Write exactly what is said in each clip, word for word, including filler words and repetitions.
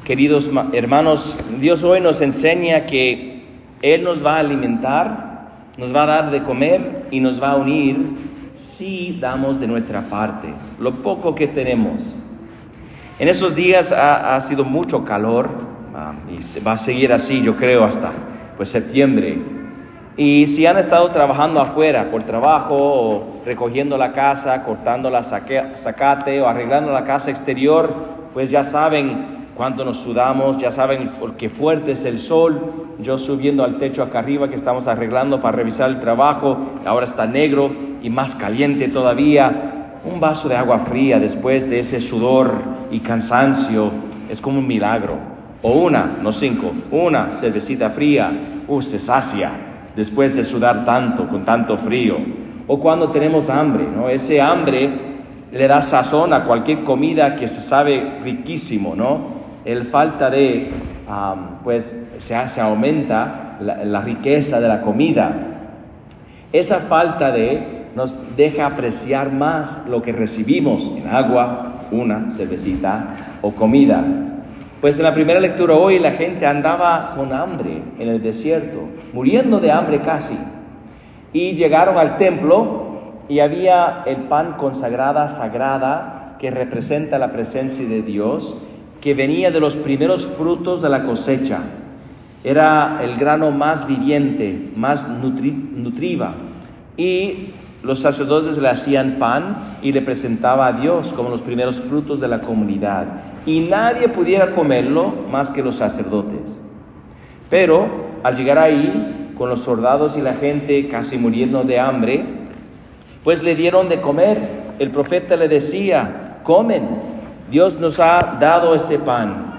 Queridos hermanos, Dios hoy nos enseña que Él nos va a alimentar, nos va a dar de comer y nos va a unir si damos de nuestra parte, lo poco que tenemos. En esos días ha, ha sido mucho calor uh, y se va a seguir así, yo creo, hasta pues septiembre. Y si han estado trabajando afuera por trabajo, o recogiendo la casa, cortando la saque, zacate o arreglando la casa exterior, pues ya saben cuánto nos sudamos, ya saben qué fuerte es el sol. Yo subiendo al techo acá arriba que estamos arreglando para revisar el trabajo, ahora está negro y más caliente todavía. Un vaso de agua fría después de ese sudor y cansancio es como un milagro. O una, no cinco, una cervecita fría, uh, se sacia después de sudar tanto, con tanto frío. O cuando tenemos hambre, ¿no? Ese hambre le da sazón a cualquier comida que se sabe riquísimo, ¿no? El falta de, um, pues se, se aumenta la, la riqueza de la comida. Esa falta de nos deja apreciar más lo que recibimos en agua, una cervecita o comida. Pues en la primera lectura hoy la gente andaba con hambre en el desierto, muriendo de hambre casi. Y llegaron al templo y había el pan consagrada, sagrada, que representa la presencia de Dios, que venía de los primeros frutos de la cosecha. Era el grano más viviente, más nutri, nutriva. Y los sacerdotes le hacían pan y le presentaba a Dios como los primeros frutos de la comunidad. Y nadie pudiera comerlo más que los sacerdotes. Pero al llegar ahí, con los soldados y la gente casi muriendo de hambre, pues le dieron de comer. El profeta le decía, comen. Dios nos ha dado este pan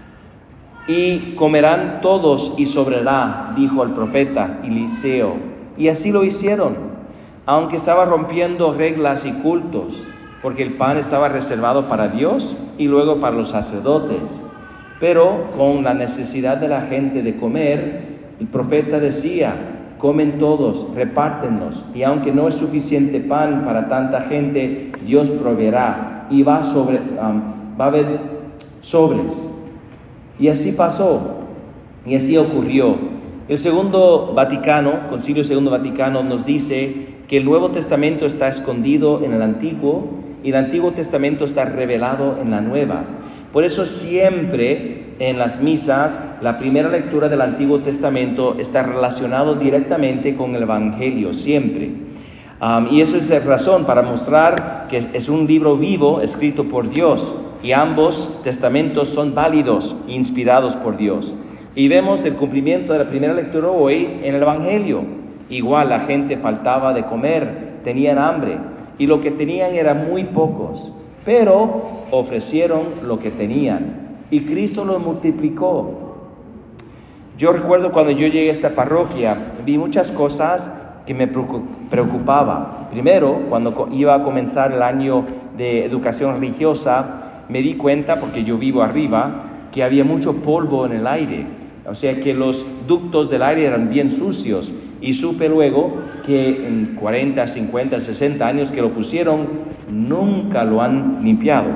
y comerán todos y sobrará, dijo el profeta Eliseo. Y así lo hicieron, aunque estaba rompiendo reglas y cultos, porque el pan estaba reservado para Dios y luego para los sacerdotes. Pero con la necesidad de la gente de comer, el profeta decía, comen todos, repártenlos, y aunque no es suficiente pan para tanta gente, Dios proveerá. Y va, sobre, um, va a haber sobres. Y así pasó, y así ocurrió. El Segundo Vaticano, Concilio Segundo Vaticano, nos dice que el Nuevo Testamento está escondido en el Antiguo, y el Antiguo Testamento está revelado en la Nueva. Por eso siempre en las misas, la primera lectura del Antiguo Testamento está relacionado directamente con el Evangelio, siempre. Um, y eso es la razón para mostrar que es un libro vivo escrito por Dios y ambos testamentos son válidos e inspirados por Dios. Y vemos el cumplimiento de la primera lectura hoy en el Evangelio. Igual la gente faltaba de comer, tenían hambre y lo que tenían era muy pocos, pero ofrecieron lo que tenían y Cristo lo multiplicó. Yo recuerdo cuando yo llegué a esta parroquia, vi muchas cosas que me preocupaba. Primero, cuando iba a comenzar el año de educación religiosa, me di cuenta, porque yo vivo arriba, que había mucho polvo en el aire. O sea que los ductos del aire eran bien sucios. Y supe luego que en cuarenta, cincuenta, sesenta años que lo pusieron, nunca lo han limpiado.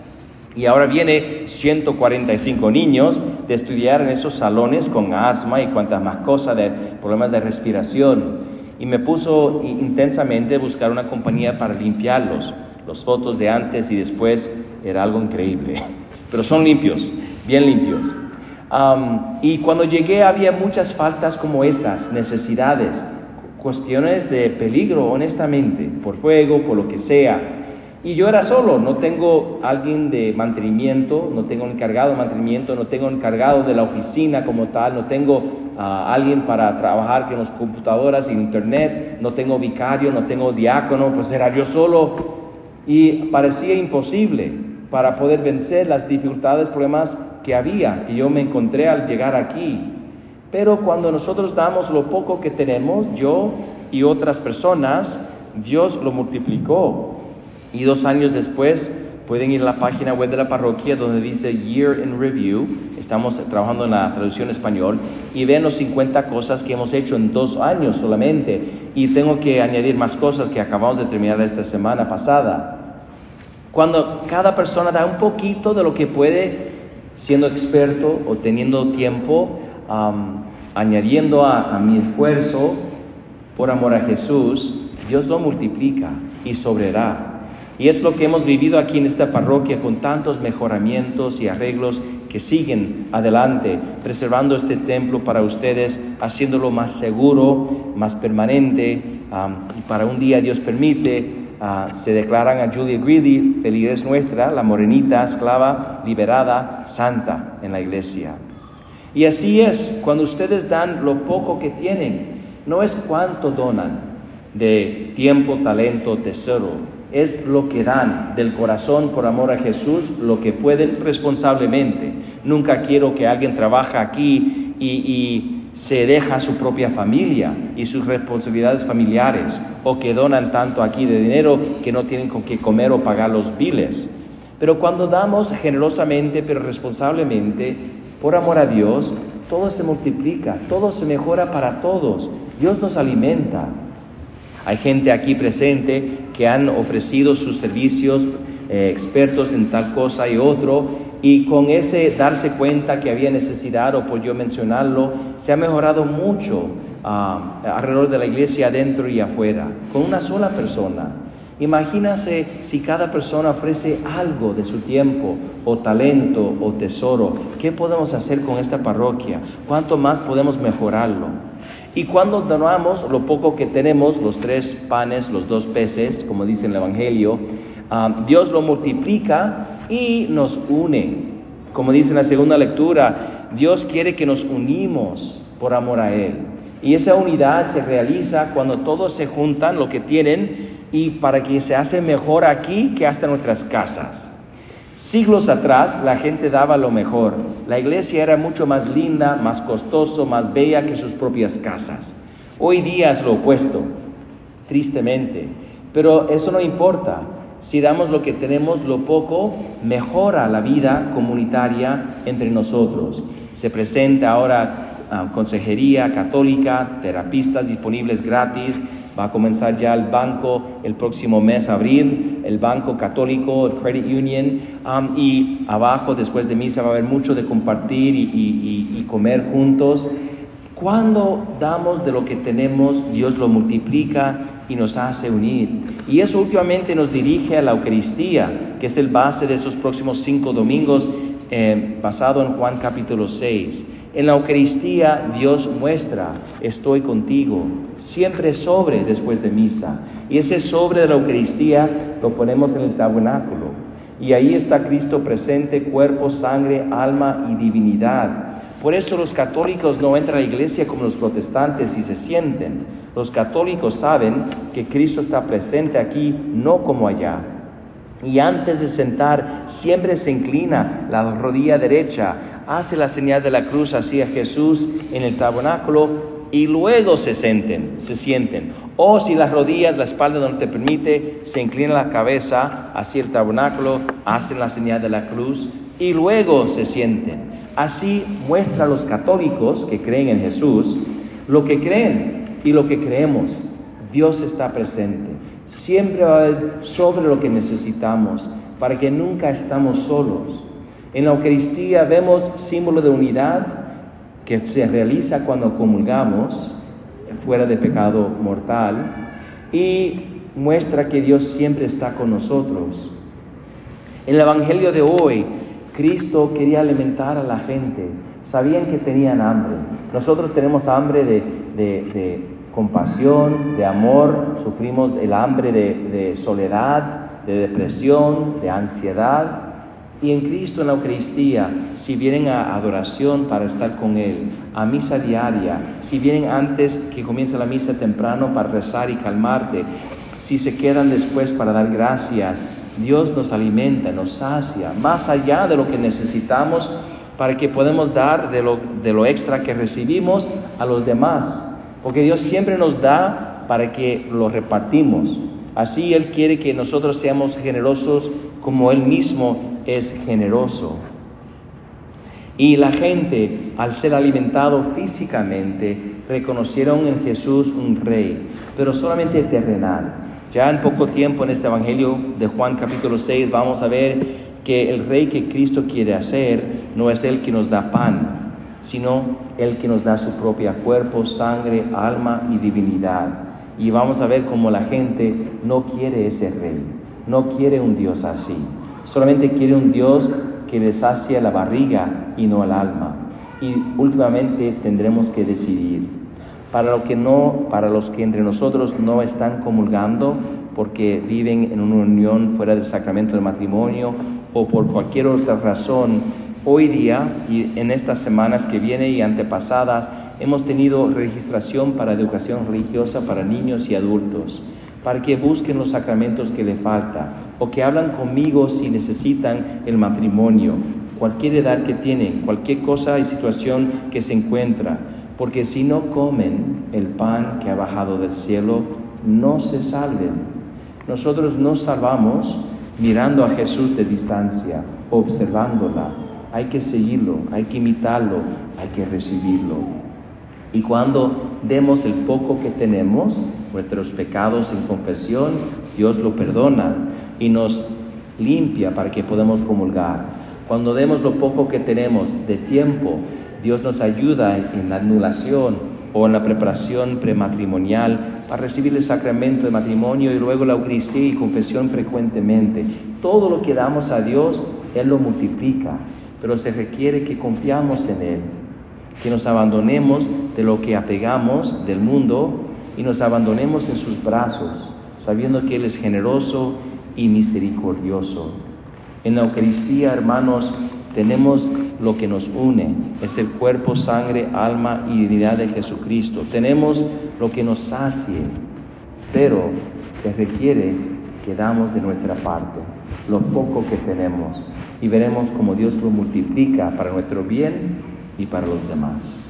Y ahora viene ciento cuarenta y cinco niños de estudiar en esos salones con asma y cuantas más cosas de problemas de respiración. Y me puso intensamente a buscar una compañía para limpiarlos. Las fotos de antes y después era algo increíble. Pero son limpios, bien limpios. Um, y cuando llegué había muchas faltas como esas, necesidades, cuestiones de peligro, honestamente, por fuego, por lo que sea. Y yo era solo, no tengo alguien de mantenimiento, no tengo un encargado de mantenimiento, no tengo un encargado de la oficina como tal, no tengo uh, alguien para trabajar con las computadoras y internet, no tengo vicario, no tengo diácono, pues era yo solo y parecía imposible para poder vencer las dificultades, problemas que había, que yo me encontré al llegar aquí. Pero cuando nosotros damos lo poco que tenemos, yo y otras personas, Dios lo multiplicó. Y dos años después pueden ir a la página web de la parroquia donde dice Year in Review. Estamos trabajando en la traducción español y ven los cincuenta cosas que hemos hecho en dos años solamente. Y tengo que añadir más cosas que acabamos de terminar esta semana pasada. Cuando cada persona da un poquito de lo que puede, siendo experto o teniendo tiempo, um, añadiendo a, a mi esfuerzo por amor a Jesús, Dios lo multiplica y sobrará. Y es lo que hemos vivido aquí en esta parroquia con tantos mejoramientos y arreglos que siguen adelante, preservando este templo para ustedes, haciéndolo más seguro, más permanente, um, y para un día, Dios permite, uh, se declaran a Julia Greeley, feliz nuestra, la morenita esclava, liberada, santa en la iglesia. Y así es, cuando ustedes dan lo poco que tienen, no es cuánto donan de tiempo, talento, tesoro, es lo que dan del corazón por amor a Jesús, lo que pueden responsablemente. Nunca quiero que alguien trabaje aquí y, y se deja su propia familia y sus responsabilidades familiares, o que donan tanto aquí de dinero que no tienen con qué comer o pagar los biles. Pero cuando damos generosamente pero responsablemente, por amor a Dios, todo se multiplica, todo se mejora para todos. Dios nos alimenta. Hay gente aquí presente que han ofrecido sus servicios, eh, expertos en tal cosa y otro, y con ese darse cuenta que había necesidad, o por yo mencionarlo, se ha mejorado mucho uh, alrededor de la iglesia, adentro y afuera, con una sola persona. Imagínense si cada persona ofrece algo de su tiempo, o talento, o tesoro. ¿Qué podemos hacer con esta parroquia? ¿Cuánto más podemos mejorarlo? Y cuando donamos lo poco que tenemos, los tres panes, los dos peces, como dice el Evangelio, um, Dios lo multiplica y nos une. Como dice en la segunda lectura, Dios quiere que nos unimos por amor a Él. Y esa unidad se realiza cuando todos se juntan lo que tienen, y para que se hace mejor aquí que hasta nuestras casas. Siglos atrás la gente daba lo mejor. La iglesia era mucho más linda, más costoso, más bella que sus propias casas. Hoy día es lo opuesto, tristemente. Pero eso no importa. Si damos lo que tenemos, lo poco, mejora la vida comunitaria entre nosotros. Se presenta ahora uh, consejería católica, terapistas disponibles gratis. Va a comenzar ya el banco el próximo mes, abril, el banco católico, el Credit Union, um, y abajo, después de misa, va a haber mucho de compartir y, y, y, y comer juntos. Cuando damos de lo que tenemos, Dios lo multiplica y nos hace unir. Y eso últimamente nos dirige a la Eucaristía, que es el base de estos próximos cinco domingos, eh, basado en Juan capítulo seis. En la Eucaristía Dios muestra, estoy contigo, siempre sobre después de misa. Y ese sobre de la Eucaristía lo ponemos en el tabernáculo. Y ahí está Cristo presente, cuerpo, sangre, alma y divinidad. Por eso los católicos no entran a la iglesia como los protestantes y se sienten. Los católicos saben que Cristo está presente aquí, no como allá. Y antes de sentar, siempre se inclina la rodilla derecha, hace la señal de la cruz hacia Jesús en el tabernáculo y luego se sienten, se sienten. O si las rodillas, la espalda no te permite, se inclina la cabeza hacia el tabernáculo, hacen la señal de la cruz y luego se sienten. Así muestra a los católicos que creen en Jesús lo que creen y lo que creemos. Dios está presente. Siempre va a haber sobre lo que necesitamos, para que nunca estamos solos. En la Eucaristía vemos símbolo de unidad que se realiza cuando comulgamos fuera de pecado mortal, y muestra que Dios siempre está con nosotros. En el Evangelio de hoy, Cristo quería alimentar a la gente. Sabían que tenían hambre. Nosotros tenemos hambre de, de, de compasión, de amor. Sufrimos el hambre de, de soledad, de depresión, de ansiedad. Y en Cristo, en la Eucaristía, si vienen a adoración para estar con Él, a misa diaria, si vienen antes que comience la misa temprano para rezar y calmarte, si se quedan después para dar gracias, Dios nos alimenta, nos sacia, más allá de lo que necesitamos, para que podamos dar de lo, de lo extra que recibimos a los demás. Porque Dios siempre nos da para que lo repartimos. Así Él quiere que nosotros seamos generosos como Él mismo es generoso. Y la gente, al ser alimentado físicamente, reconocieron en Jesús un rey, pero solamente terrenal. Ya en poco tiempo en este Evangelio de Juan capítulo seis vamos a ver que el Rey que Cristo quiere hacer no es el que nos da pan, sino el que nos da su propio cuerpo, sangre, alma y divinidad. Y vamos a ver cómo la gente no quiere ese Rey, no quiere un Dios así. Solamente quiere un Dios que le sacia la barriga y no el alma. Y últimamente tendremos que decidir. Para, lo que no, para los que entre nosotros no están comulgando porque viven en una unión fuera del sacramento del matrimonio o por cualquier otra razón, hoy día y en estas semanas que vienen y antepasadas hemos tenido registración para educación religiosa para niños y adultos, para que busquen los sacramentos que le falta o que hablan conmigo si necesitan el matrimonio, cualquier edad que tienen, cualquier cosa y situación que se encuentra, porque si no comen el pan que ha bajado del cielo, no se salven. Nosotros nos salvamos mirando a Jesús de distancia, observándola. Hay que seguirlo, hay que imitarlo, hay que recibirlo. Y cuando demos el poco que tenemos, nuestros pecados en confesión, Dios lo perdona y nos limpia para que podamos comulgar. Cuando demos lo poco que tenemos de tiempo, Dios nos ayuda en la anulación o en la preparación prematrimonial para recibir el sacramento de matrimonio y luego la Eucaristía y confesión frecuentemente. Todo lo que damos a Dios, Él lo multiplica, pero se requiere que confiamos en Él, que nos abandonemos de lo que apegamos del mundo y nos abandonemos en sus brazos, sabiendo que Él es generoso y misericordioso. En la Eucaristía, hermanos, tenemos lo que nos une, es el cuerpo, sangre, alma y divinidad de Jesucristo. Tenemos lo que nos sacie, pero se requiere que damos de nuestra parte lo poco que tenemos y veremos cómo Dios lo multiplica para nuestro bien y para los demás.